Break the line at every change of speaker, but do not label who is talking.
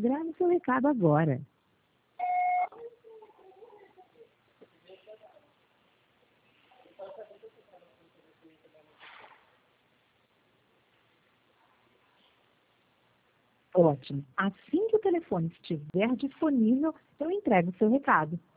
Grave seu recado agora. Ótimo. Assim que o telefone estiver disponível, eu entrego o seu recado.